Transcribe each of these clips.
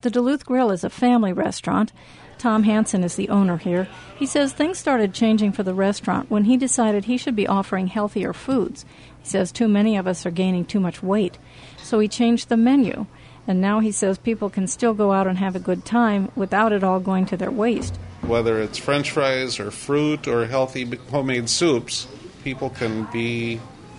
The Duluth Grill is a family restaurant. Tom Hansen is the owner here. He says things started changing for the restaurant when he decided he should be offering healthier foods. He says too many of us are gaining too much weight. So he changed the menu. And now he says people can still go out and have a good time without it all going to their waste. Whether it's French fries or fruit or healthy homemade soups, people can be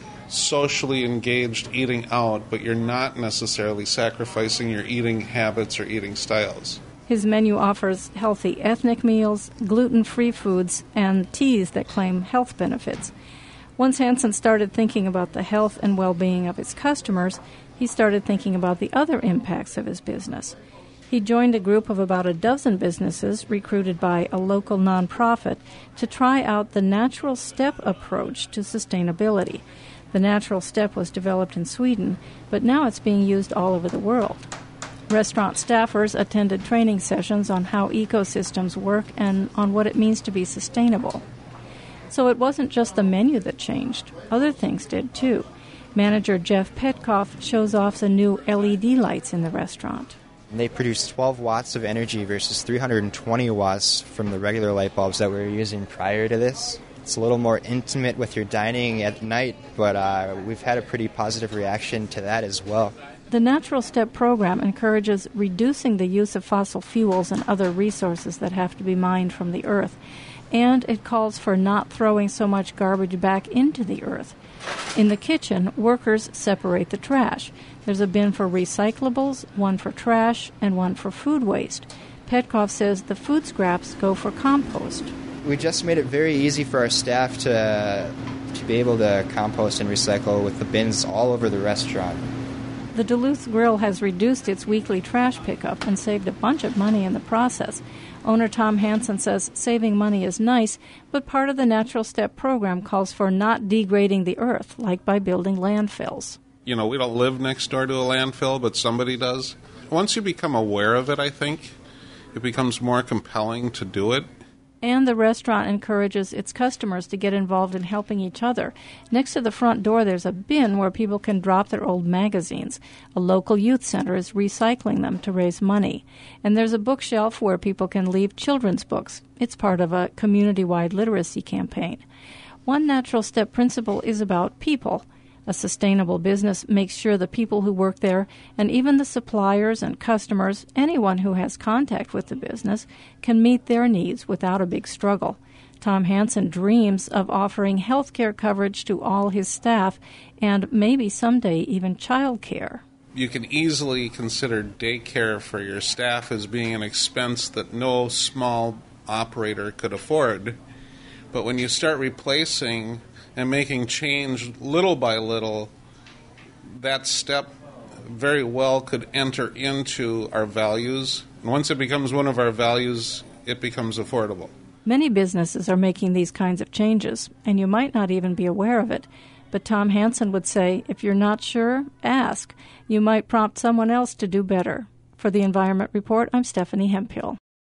socially engaged eating out, but you're not necessarily sacrificing your eating habits or eating styles. His menu offers healthy ethnic meals, gluten-free foods, and teas that claim health benefits. Once Hansen started thinking about the health and well-being of his customers, he started thinking about the other impacts of his business. He joined a group of about a dozen businesses recruited by a local nonprofit to try out the Natural Step approach to sustainability. The Natural Step was developed in Sweden, but now it's being used all over the world. Restaurant staffers attended training sessions on how ecosystems work and on what it means to be sustainable. So it wasn't just the menu that changed. Other things did, too. Manager Jeff Petkoff shows off the new LED lights in the restaurant. They produce 12 watts of energy versus 320 watts from the regular light bulbs that we were using prior to this. It's a little more intimate with your dining at night, but we've had a pretty positive reaction to that as well. The Natural Step program encourages reducing the use of fossil fuels and other resources that have to be mined from the earth, and it calls for not throwing so much garbage back into the earth. In the kitchen, workers separate the trash. There's a bin for recyclables, one for trash, and one for food waste. Petkoff says the food scraps go for compost. We just made it very easy for our staff to be able to compost and recycle with the bins all over the restaurant. The Duluth Grill has reduced its weekly trash pickup and saved a bunch of money in the process. Owner Tom Hansen says saving money is nice, but part of the Natural Step program calls for not degrading the earth, like by building landfills. You know, we don't live next door to a landfill, but somebody does. Once you become aware of it, I think, it becomes more compelling to do it. And the restaurant encourages its customers to get involved in helping each other. Next to the front door, there's a bin where people can drop their old magazines. A local youth center is recycling them to raise money. And there's a bookshelf where people can leave children's books. It's part of a community-wide literacy campaign. One Natural Step principle is about people. A sustainable business makes sure the people who work there, and even the suppliers and customers, anyone who has contact with the business, can meet their needs without a big struggle. Tom Hansen dreams of offering health care coverage to all his staff and maybe someday even child care. You can easily consider daycare for your staff as being an expense that no small operator could afford. But when you start replacing and making change little by little, that step very well could enter into our values. And once it becomes one of our values, it becomes affordable. Many businesses are making these kinds of changes, and you might not even be aware of it. But Tom Hansen would say, if you're not sure, ask. You might prompt someone else to do better. For the Environment Report, I'm Stephanie Hemphill.